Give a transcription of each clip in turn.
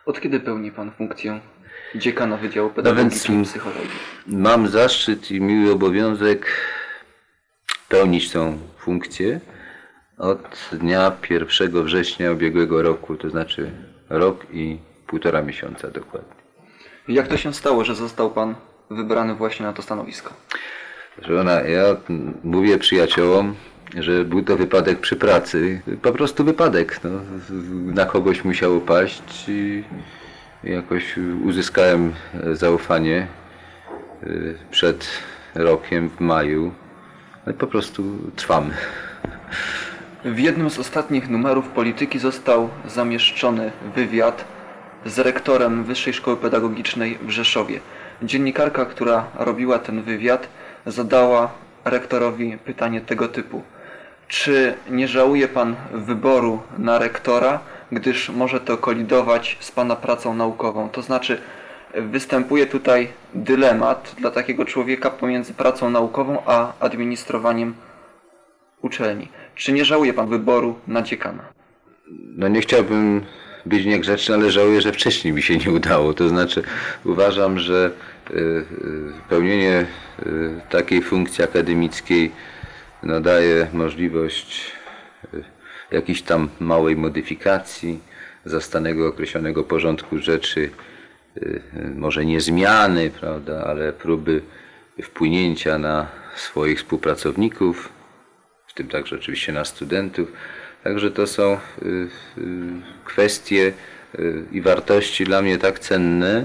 Od kiedy pełni pan funkcję dziekana Wydziału No Pedagogiki więc i Psychologii? mam zaszczyt i miły obowiązek pełnić tą funkcję od dnia 1 września ubiegłego roku, to znaczy rok i 1,5 miesiąca dokładnie. Jak to się stało, że został pan wybrany właśnie na to stanowisko? Ja mówię przyjaciołom, że był to wypadek przy pracy. Po prostu wypadek. No. Na kogoś musiało paść i jakoś uzyskałem zaufanie przed rokiem w maju. No i po prostu trwamy. W jednym z ostatnich numerów Polityki został zamieszczony wywiad z rektorem Wyższej Szkoły Pedagogicznej w Rzeszowie. Dziennikarka, która robiła ten wywiad, zadała rektorowi pytanie tego typu. Czy nie żałuje pan wyboru na rektora, gdyż może to kolidować z pana pracą naukową? To znaczy, występuje tutaj dylemat dla takiego człowieka pomiędzy pracą naukową a administrowaniem uczelni. Czy nie żałuje pan wyboru na dziekana? No nie chciałbym być niegrzeczny, ale żałuję, że wcześniej mi się nie udało. To znaczy uważam, że pełnienie takiej funkcji akademickiej daje możliwość jakiejś tam małej modyfikacji zastanego określonego porządku rzeczy, może nie zmiany, prawda, ale próby wpłynięcia na swoich współpracowników, w tym także oczywiście na studentów. Także to są kwestie i wartości dla mnie tak cenne,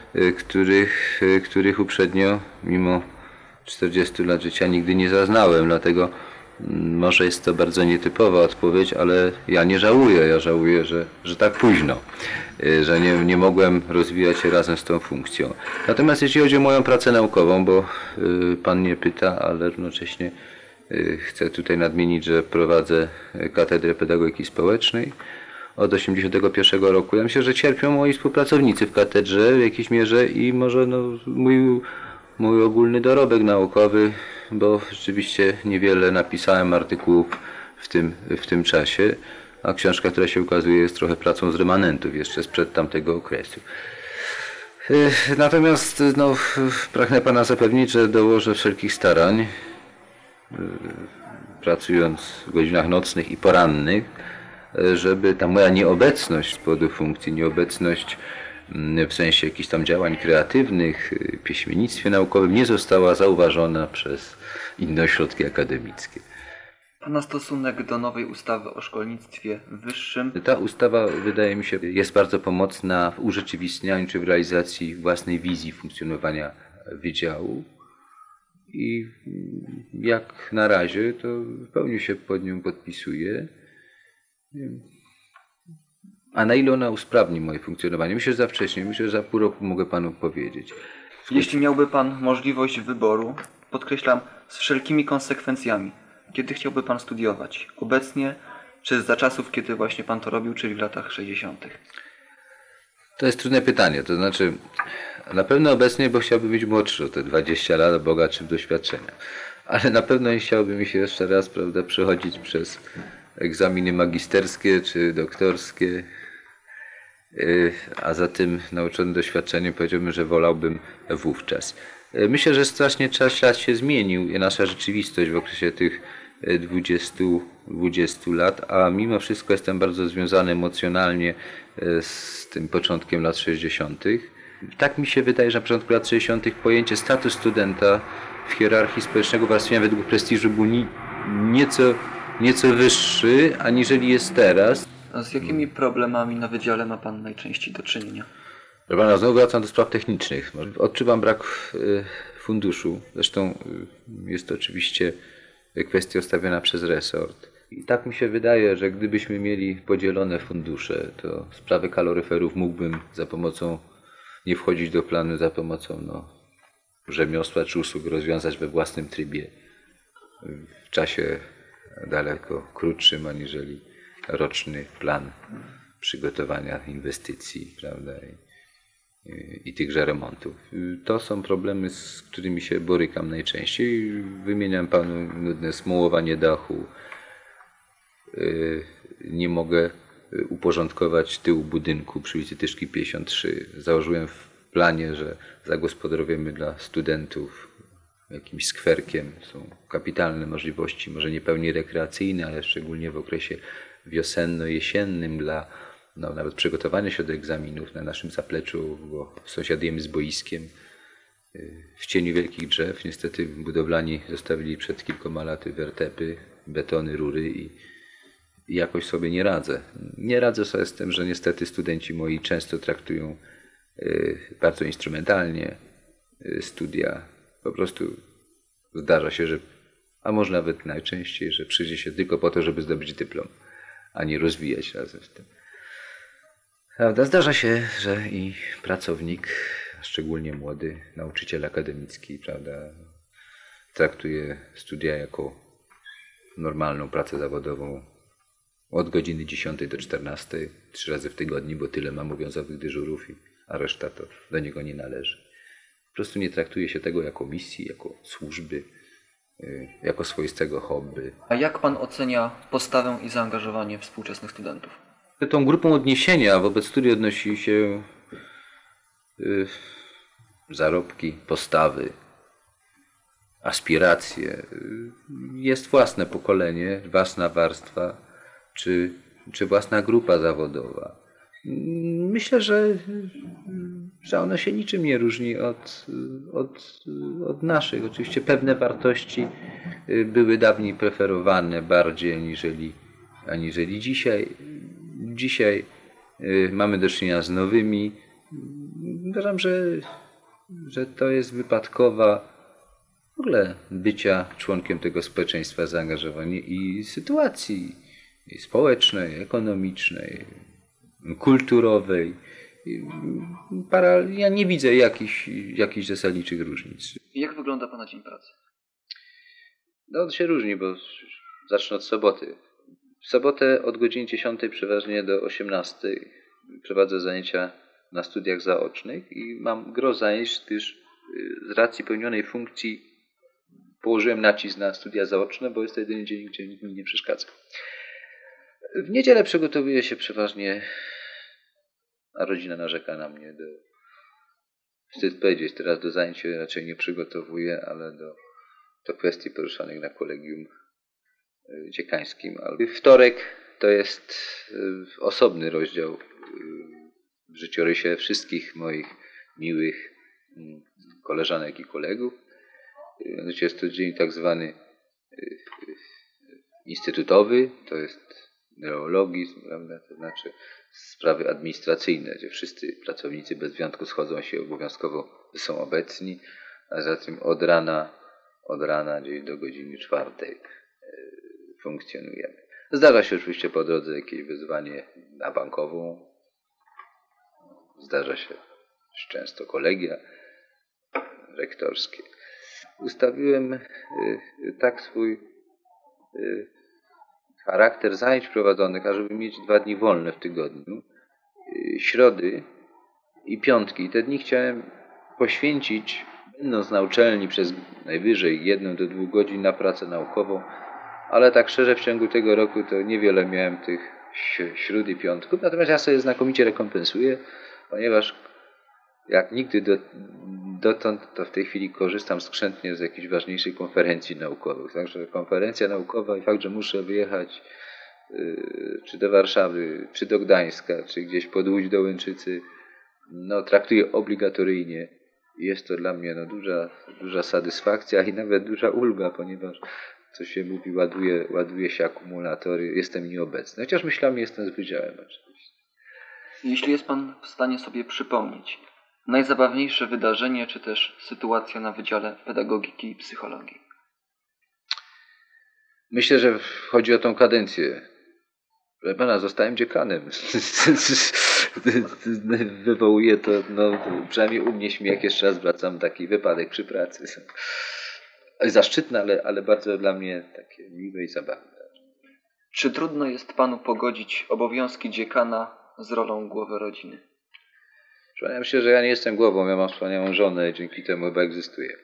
których uprzednio, mimo 40 lat życia, nigdy nie zaznałem. Dlatego może jest to bardzo nietypowa odpowiedź, ale ja nie żałuję. Ja żałuję, że tak późno, że nie mogłem rozwijać się razem z tą funkcją. Natomiast jeśli chodzi o moją pracę naukową, bo pan mnie pyta, ale równocześnie chcę tutaj nadmienić, że prowadzę Katedrę Pedagogiki Społecznej od 1981 roku. Ja myślę, że cierpią moi współpracownicy w katedrze w jakiejś mierze i może mój ogólny dorobek naukowy, bo rzeczywiście niewiele napisałem artykułów w tym czasie, a książka, która się ukazuje, jest trochę pracą z remanentów jeszcze sprzed tamtego okresu. Natomiast pragnę pana zapewnić, że dołożę wszelkich starań, pracując w godzinach nocnych i porannych, żeby ta moja nieobecność z powodu funkcji, nieobecność w sensie jakichś tam działań kreatywnych, piśmiennictwie naukowym nie została zauważona przez inne ośrodki akademickie. Pana stosunek do nowej ustawy o szkolnictwie wyższym? Ta ustawa, wydaje mi się, jest bardzo pomocna w urzeczywistnianiu czy w realizacji własnej wizji funkcjonowania wydziału. I jak na razie to w pełni się pod nią podpisuję. A na ile ona usprawni moje funkcjonowanie? Myślę, że za wcześnie. Myślę, że za pół roku mogę panu powiedzieć. Jeśli miałby pan możliwość wyboru, podkreślam, z wszelkimi konsekwencjami, kiedy chciałby pan studiować? Obecnie, czy za czasów, kiedy właśnie pan to robił, czyli w latach 60.? To jest trudne pytanie. To znaczy, na pewno obecnie, bo chciałbym być młodszy o te 20 lat, bogatszy w doświadczenia. Ale na pewno nie chciałbym mi się jeszcze raz, prawda, przechodzić przez egzaminy magisterskie czy doktorskie. A za tym nauczony doświadczeniem powiedziałbym, że wolałbym wówczas. Myślę, że strasznie czas się zmienił i nasza rzeczywistość w okresie tych 20 lat, a mimo wszystko jestem bardzo związany emocjonalnie z tym początkiem lat 60. Tak mi się wydaje, że na początku lat 60. pojęcie status studenta w hierarchii społecznego warstwienia według prestiżu był nieco wyższy, aniżeli jest teraz. A z jakimi problemami na wydziale ma pan najczęściej do czynienia? Proszę pana, znowu wracam do spraw technicznych. Odczuwam brak funduszu. Zresztą jest to oczywiście kwestia ustawiona przez resort. I tak mi się wydaje, że gdybyśmy mieli podzielone fundusze, to sprawy kaloryferów mógłbym za pomocą, nie wchodzić do planu, za pomocą rzemiosła czy usług rozwiązać we własnym trybie w czasie daleko krótszym aniżeli roczny plan przygotowania inwestycji, prawda, i tychże remontów. To są problemy, z którymi się borykam najczęściej. Wymieniam panu nudne smułowanie dachu. Nie mogę uporządkować tył budynku przy ulicy Tyszki 53. Założyłem w planie, że zagospodarujemy dla studentów jakimś skwerkiem. Są kapitalne możliwości, może nie pełni rekreacyjne, ale szczególnie w okresie wiosenno-jesiennym dla nawet przygotowania się do egzaminów na naszym zapleczu, bo sąsiadujemy z boiskiem w cieniu wielkich drzew. Niestety budowlani zostawili przed kilkoma laty wertepy, betony, rury i jakoś sobie nie radzę. Nie radzę sobie z tym, że niestety studenci moi często traktują bardzo instrumentalnie studia. Po prostu zdarza się, że, a może nawet najczęściej, że przyjdzie się tylko po to, żeby zdobyć dyplom, a nie rozwijać razem z tym. Prawda? Zdarza się, że i pracownik, szczególnie młody nauczyciel akademicki, prawda, traktuje studia jako normalną pracę zawodową od godziny 10 do 14, 3 razy w tygodniu, bo tyle mam obowiązkowych dyżurów, a reszta to do niego nie należy. Po prostu nie traktuje się tego jako misji, jako służby, jako swoistego hobby. A jak pan ocenia postawę i zaangażowanie współczesnych studentów? Tą grupą odniesienia wobec studiów odnosi się zarobki, postawy, aspiracje. Jest własne pokolenie, własna warstwa, czy własna grupa zawodowa. Myślę, że ono się niczym nie różni od naszych. Oczywiście pewne wartości były dawniej preferowane bardziej aniżeli dzisiaj. Dzisiaj mamy do czynienia z nowymi. Uważam, że to jest wypadkowa w ogóle bycia członkiem tego społeczeństwa, zaangażowanie i sytuacji społecznej, ekonomicznej, kulturowej. Ja nie widzę jakichś zasadniczych różnic. Jak wygląda pana dzień pracy? No to się różni, bo zacznę od soboty. W sobotę od godziny 10 przeważnie do 18 prowadzę zajęcia na studiach zaocznych i mam gro zajęć, gdyż z racji pełnionej funkcji położyłem nacisk na studia zaoczne, bo jest to jedyny dzień, gdzie nikt mi nie przeszkadza. W niedzielę przygotowuję się przeważnie, a rodzina narzeka na mnie, wstyd powiedzieć, teraz do zajęć się raczej nie przygotowuję, ale do kwestii poruszanych na kolegium dziekańskim. Wtorek to jest osobny rozdział w życiorysie wszystkich moich miłych koleżanek i kolegów. Jest to dzień tak zwany instytutowy, to jest neologizm, prawda? To znaczy sprawy administracyjne, gdzie wszyscy pracownicy bez wyjątku schodzą się obowiązkowo, są obecni, a zatem od rana gdzieś do godziny 4 funkcjonujemy. Zdarza się oczywiście po drodze jakieś wyzwanie na bankową, zdarza się często kolegia rektorskie. Ustawiłem tak swój charakter zajęć prowadzonych, ażeby mieć 2 dni wolne w tygodniu, środy i piątki. Te dni chciałem poświęcić, będąc na uczelni przez najwyżej 1 do 2 godzin na pracę naukową, ale tak szczerze w ciągu tego roku to niewiele miałem tych śród i piątków, natomiast ja sobie znakomicie rekompensuję, ponieważ jak nigdy dotąd, to w tej chwili korzystam skrzętnie z jakichś ważniejszych konferencji naukowych. Także konferencja naukowa i fakt, że muszę wyjechać czy do Warszawy, czy do Gdańska, czy gdzieś pod Łódź do Łęczycy, traktuję obligatoryjnie. Jest to dla mnie duża satysfakcja i nawet duża ulga, ponieważ co się mówi, ładuje się akumulatory, jestem nieobecny. Chociaż myślami jestem z wydziałem oczywiście. Jeśli jest pan w stanie sobie przypomnieć najzabawniejsze wydarzenie, czy też sytuacja na Wydziale Pedagogiki i Psychologii? Myślę, że chodzi o tą kadencję. Proszę pana, zostałem dziekanem. Wywołuje to, przynajmniej u mnie śmiech. Jeszcze raz wracam, taki wypadek przy pracy. Zaszczytne, ale bardzo dla mnie takie miłe i zabawne. Czy trudno jest panu pogodzić obowiązki dziekana z rolą głowy rodziny? Ja myślę, że ja nie jestem głową, ja mam wspaniałą żonę i dzięki temu chyba egzystuję.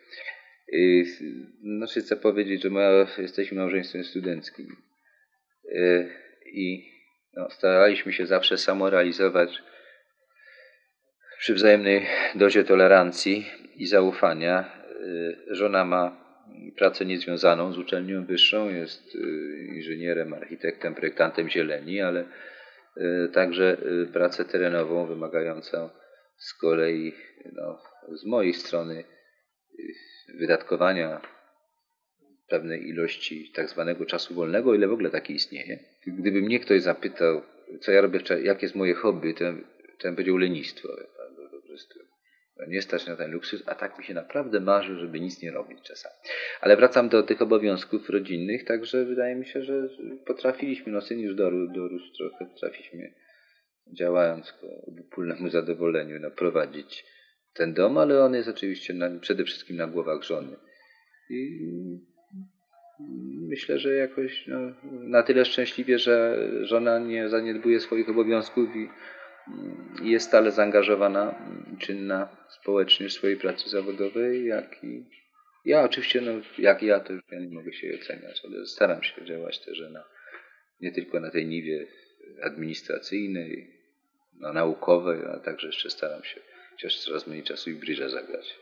Chcę powiedzieć, że jesteśmy małżeństwem studenckim i No, staraliśmy się zawsze samorealizować przy wzajemnej dozie tolerancji i zaufania. Żona ma pracę niezwiązaną z uczelnią wyższą, jest inżynierem, architektem, projektantem zieleni, ale także pracę terenową wymagającą z kolei z mojej strony wydatkowania pewnej ilości tak zwanego czasu wolnego, o ile w ogóle taki istnieje. Gdyby mnie ktoś zapytał, co ja robię, jakie jest moje hobby, to ja bym powiedział lenistwo. Po prostu nie stać na ten luksus, a tak mi się naprawdę marzy, żeby nic nie robić czasami. Ale wracam do tych obowiązków rodzinnych, także wydaje mi się, że potrafiliśmy, no syn już dorósł trochę, potrafiliśmy, działając ku obopólnemu zadowoleniu, prowadzić ten dom, ale on jest oczywiście przede wszystkim na głowach żony. I myślę, że jakoś na tyle szczęśliwie, że żona nie zaniedbuje swoich obowiązków i jest stale zaangażowana, czynna społecznie w swojej pracy zawodowej, jak i ja oczywiście, jak ja to już ja nie mogę się jej oceniać, ale staram się działać też nie tylko na tej niwie administracyjnej, naukowej, a także jeszcze staram się chociaż coraz mniej czasu i brydża zagrać.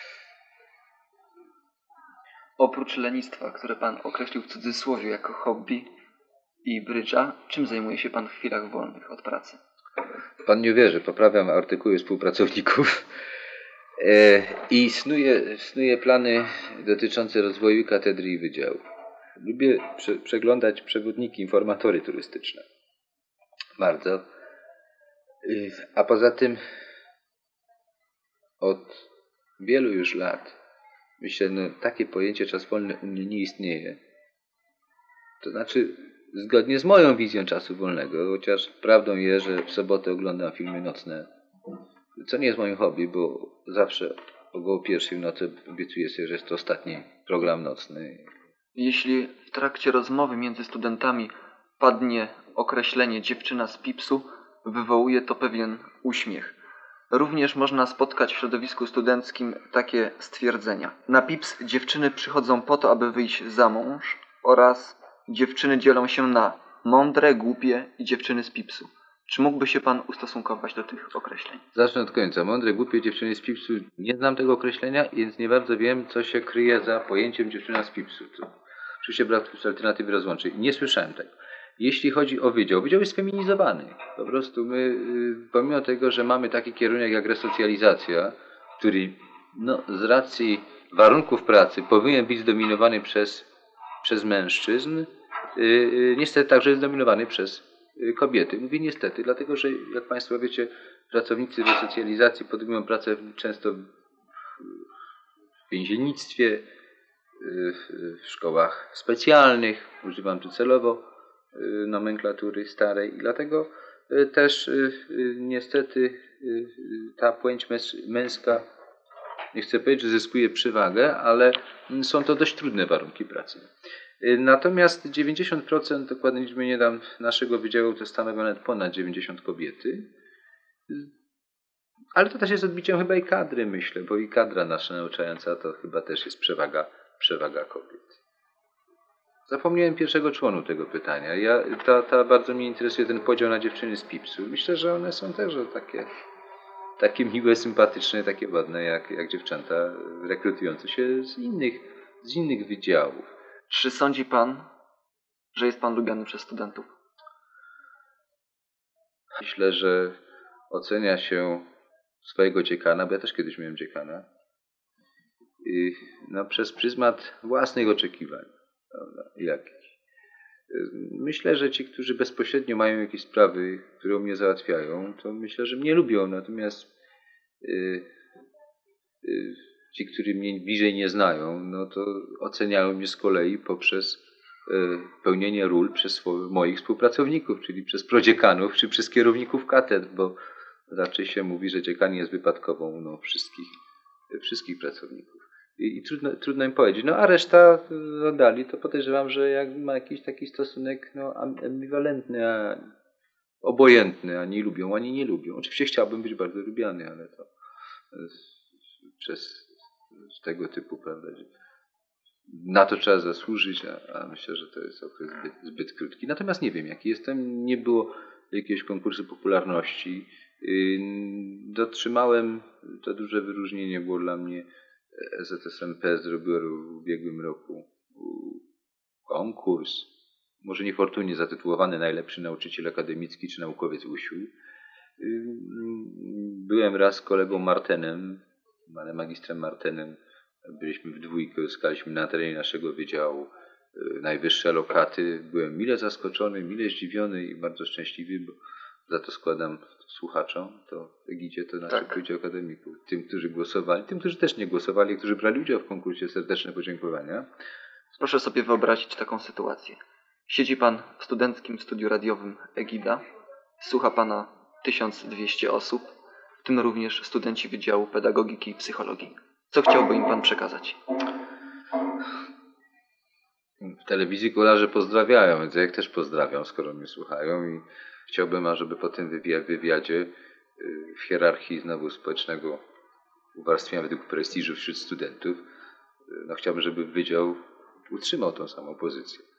Oprócz lenistwa, które pan określił w cudzysłowie jako hobby i brydża, czym zajmuje się pan w chwilach wolnych od pracy? Pan nie uwierzy, poprawiam artykuły współpracowników i snuję plany dotyczące rozwoju katedry i wydziału. Lubię przeglądać przewodniki, informatory turystyczne. Bardzo. A poza tym od wielu już lat, myślę, takie pojęcie czas wolny u mnie nie istnieje. To znaczy, zgodnie z moją wizją czasu wolnego, chociaż prawdą jest, że w sobotę oglądam filmy nocne, co nie jest moim hobby, bo zawsze około pierwszej w nocy obiecuję sobie, że jest to ostatni program nocny. Jeśli w trakcie rozmowy między studentami padnie określenie dziewczyna z Pipsu, wywołuje to pewien uśmiech. Również można spotkać w środowisku studenckim takie stwierdzenia. Na Pips dziewczyny przychodzą po to, aby wyjść za mąż, oraz dziewczyny dzielą się na mądre, głupie i dziewczyny z Pipsu. Czy mógłby się pan ustosunkować do tych określeń? Zacznę od końca. Mądre, głupie dziewczyny z Pipsu. Nie znam tego określenia, więc nie bardzo wiem, co się kryje za pojęciem dziewczyna z Pipsu. Oczywiście brak alternatywy rozłącznej. Nie słyszałem tego. Jeśli chodzi o wydział jest feminizowany. Po prostu my, pomimo tego, że mamy taki kierunek jak resocjalizacja, który z racji warunków pracy powinien być zdominowany przez mężczyzn, niestety także jest zdominowany przez kobiety. Mówię niestety, dlatego że jak Państwo wiecie, pracownicy resocjalizacji podejmują pracę często w więziennictwie, w szkołach specjalnych, używam tu celowo nomenklatury starej i dlatego też niestety ta płeć męska, nie chcę powiedzieć, że zyskuje przewagę, ale są to dość trudne warunki pracy. Natomiast 90%, dokładnie liczby nie dam, naszego wydziału to stanowią nawet ponad 90 kobiety. Ale to też jest odbiciem chyba i kadry, myślę, bo i kadra nasza nauczająca to chyba też jest przewaga kobiet. Zapomniałem pierwszego członu tego pytania. Bardzo mnie interesuje ten podział na dziewczyny z Pipsu. Myślę, że one są też takie miłe, sympatyczne, takie ładne jak dziewczęta rekrutujące się z innych wydziałów. Czy sądzi pan, że jest pan lubiany przez studentów? Myślę, że ocenia się swojego dziekana, bo ja też kiedyś miałem dziekana, przez pryzmat własnych oczekiwań. Jakich. Myślę, że ci, którzy bezpośrednio mają jakieś sprawy, które mnie załatwiają, to myślę, że mnie lubią. Natomiast ci, którzy mnie bliżej nie znają, to oceniają mnie z kolei poprzez pełnienie ról przez moich współpracowników, czyli przez prodziekanów, czy przez kierowników katedr, bo raczej się mówi, że dziekan jest wypadkową wszystkich pracowników. I trudno im powiedzieć. A reszta dali, to podejrzewam, że jak ma jakiś taki stosunek ambiwalentny, obojętny, ani lubią, ani nie lubią. Oczywiście chciałbym być bardzo lubiany, ale to przez tego typu, prawda, Na to trzeba zasłużyć, a myślę, że to jest okres zbyt krótki. Natomiast nie wiem, jaki jestem. Nie było jakiegoś konkursu popularności. Dotrzymałem, to duże wyróżnienie było dla mnie. ZSMP zrobiło w ubiegłym roku konkurs, może niefortunnie zatytułowany Najlepszy Nauczyciel Akademicki czy Naukowiec UŚU. Byłem raz z kolegą Martenem, panem magistrem Martenem. Byliśmy w dwójkę, uzyskaliśmy na terenie naszego wydziału najwyższe lokaty. Byłem mile zaskoczony, mile zdziwiony i bardzo szczęśliwy, bo za to składam słuchaczom, to Egidzie, to naszych Wydział Akademików, tym, którzy głosowali, tym, którzy też nie głosowali, którzy brali udział w konkursie, serdeczne podziękowania. Proszę sobie wyobrazić taką sytuację. Siedzi pan w studenckim studiu radiowym Egida, słucha pana 1200 osób, w tym również studenci Wydziału Pedagogiki i Psychologii. Co chciałby im pan przekazać? W telewizji kolarze pozdrawiają, więc ja ich też pozdrawiam, skoro mnie słuchają i chciałbym, ażeby po tym wywiadzie w hierarchii znowu społecznego uwarstwienia według prestiżu wśród studentów, chciałbym, żeby wydział utrzymał tą samą pozycję.